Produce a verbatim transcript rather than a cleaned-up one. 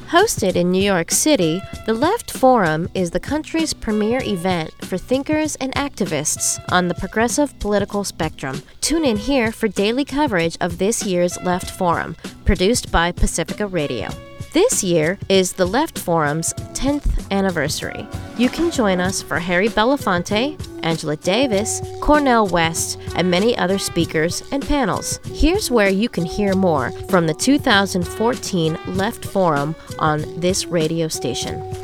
Hosted in New York City, the Left Forum is the country's premier event for thinkers and activists on the progressive political spectrum. Tune in here for daily coverage of this year's Left Forum, produced by Pacifica Radio. This year is the Left Forum's tenth anniversary. You can join us for Harry Belafonte, Angela Davis, Cornel West, and many other speakers and panels. Here's where you can hear more from the two thousand fourteen Left Forum on this radio station.